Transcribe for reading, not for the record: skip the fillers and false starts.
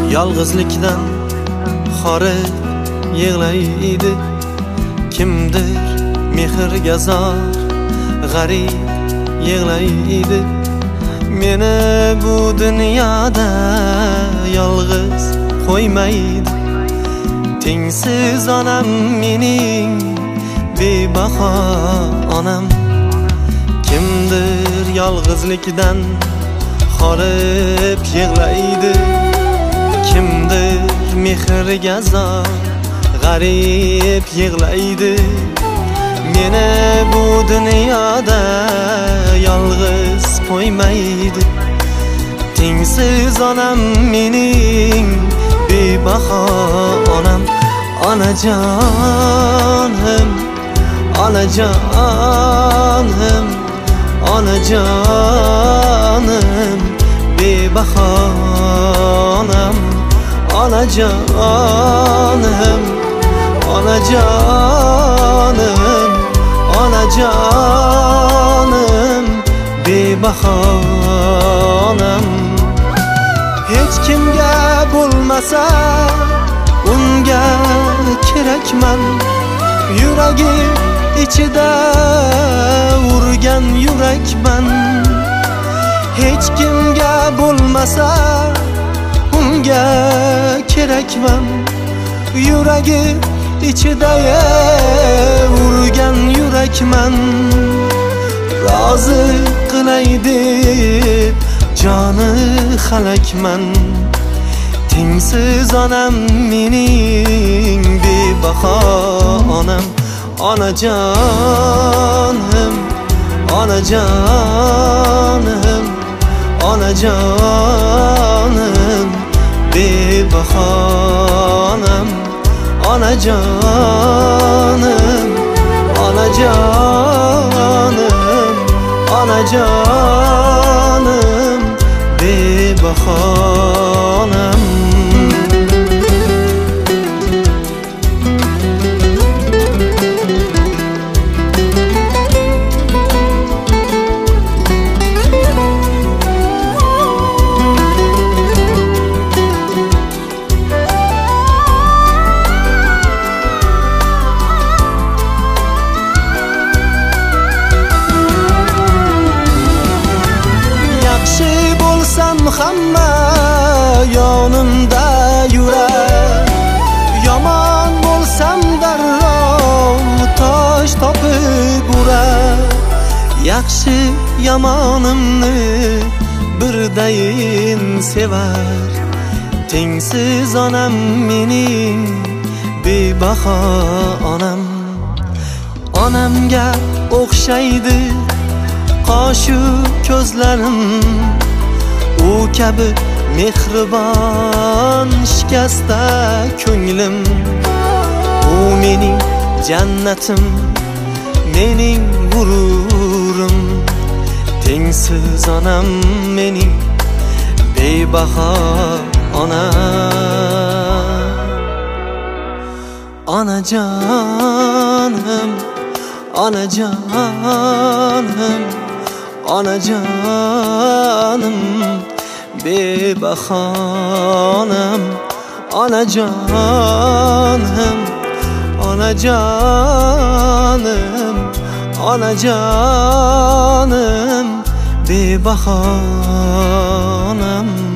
Yolg'izlikdan horib yig'laydi kimdir mehrga zor g'arib yig'laydi. Meni bu dunyoda yolg'iz qo'ymaydi. Tengsiz onam mening bebaho onam. Kimdir yolg'izlikdan horib yig'laydi kimdir mehrga zor g'arib yig'laydi. Meni bu dunyoda yolg'iz qo'ymaydi. Tengsiz onam mening bebaho onam. Onajonim, onajonim, onajonim, bebaho onam. Onajonim, onajonim, onajonim, bebaho onam. Hech kimga bo'lmasa unga kerakman. Yuragi ichida urgan yurakman. Hech kimga bo'lmasa unga kerakman. Yuragi ichida urgan yurakman. Rozi qilay deb joni halakman. Tengsiz onam mening bebaho onam. Onajonim, onajonim, onajonim, bebaho onam. Onajonim, onajonim, onajonim, bebaho onam. Hamma yonimda yurar. Yomon bo'lsam darrov tosh topib urar. Yaxshi yomonimni birdayin sevar. Tengsiz onam mening bebaho onam. Onamga o'xshaydi qoshu ko'zlarim. U kabi mehribon shikasta ko'nglim. U mening jannatim, mening g'ururim. Tengsiz onam mening bebaho onam. Onajonim, onajonim, onajonim, bebaho onam. Onajonim, onajonim, onajonim, bebaho onam.